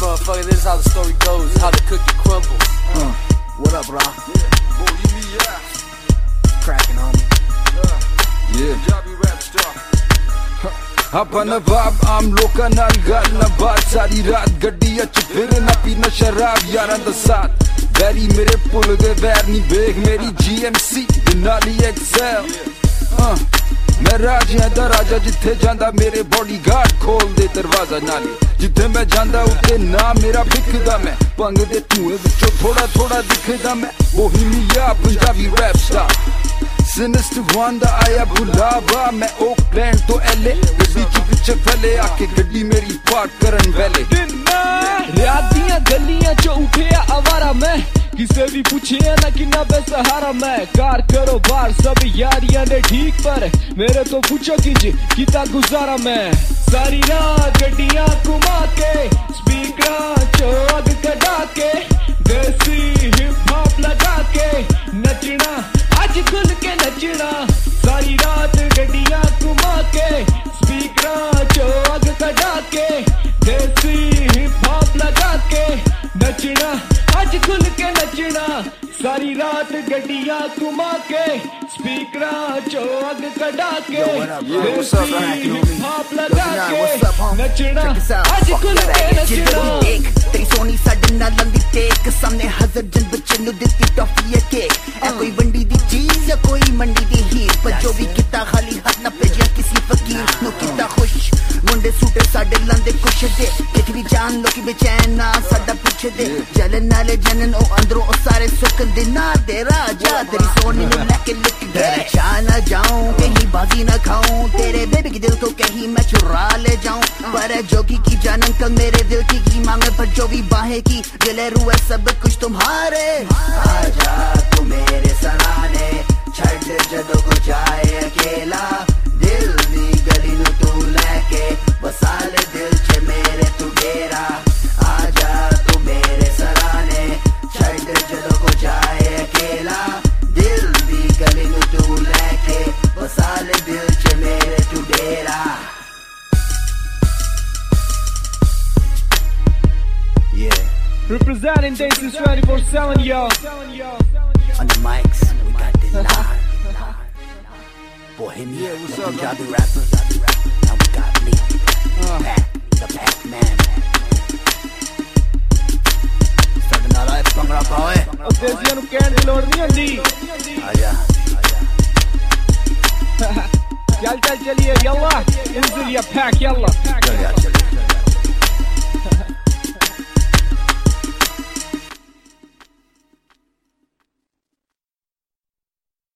motherfucker, this is how the story goes, how the cookie crumbles. What up, bro? Yeah, boy, you me Cracking, homie. Yeah. Punjabi rap star. अपन बाप आम लोकां नाल गल ना बात सारी रात गड्डियां च फिरना पीना शराब यारां दा साथ वैरी मेरे भुल गए वैर नी वेख मेरी GMC नाली एक्सेल मैं राजियां दा राजा जिथे जांदा मेरे बॉडीगार्ड खोल दे दरवाजा नाली जिथे मैं जांदा उत्ते ना मेरा बिकदा मैं भंग दे धुएं विचों थोड़ा थोड़ा दिखदा मैं Bohemia Punjabi rap star Sinister one दा आया बुलावा मैं ओकलैंड तो LA गड्डी च पिछे फैले आके गड्डी मेरी पार्क करन वेले रात दियां गलियां च उठिया आवारा मैं किसे भी पूछे ना किन्ना बेसहारा मैं कार करो बार सब यारियां ने ठीक पर मेरे तो पूछो किता गुजारा मैं सारी रात गड्डियां घुमा के स्पीकर च अग कढ़ा के देसी हिप हॉप लगा के नचना आज खुल के नचना सारी रात गड्डियां घुमा के स्पीकर च अग कढ़ा के देसी हिप हॉप लगा के नचना आज खुल के नचना सारी रात गड्डियां घुमा के स्पीकर च अग कढ़ा के देसी हिप हॉप लगा के नचना आज खुल के नचना तेरी सोनी साडे नाल लंदी टेक सामने हज़र जन बच्चे नु दित्ती टॉफी है केक ए कोई वंडी दी चीज या कोई मंडी दी हीर पर जो भी किता खाली हाथ ना भेजिया किसी फकीर नु किता खुश मुंडे सूटे साडे लंदे कुछ दे कितनी जान लोकी बेचैन ना साडा पूछे दे जलन नाले जनन ओ अंदरों ओ सारे सुकन दे ना दे राजा तेरी सोनी नु लेके लिख दे ना जाऊं कहीं बाजी ना खाऊं तेरे बेबी के दिल को कहीं मैं चुरा ले जाऊं पर जोगी की जान अंकल मेरे दिल की मांगे पर जो भी बाहें की दिलेरू है सब कुछ तुम्हारे आजा तू मेरे सराने छड़ जदों को जाए अकेला दिल दी गली नु तू लेके बसा ले दिल च मेरे तू डेरा आजा तू मेरे सराने छड़ जदों को जाए अकेला दिल दी गली नु तू लेके बसा ले दिल च मेरे तू डेरा Representing Daisies 24/7, yo. On the mics, we got Dilar, Bohemia, Punjabi rapper, and we got me, Pac, the Pac-Man. Starting all right, Bhangra Pawe. अब देसियां नु कहण दी लोड़ नहीं हुंदी आजा चल चलिए यल्ला इंजिल या Pac यल्ला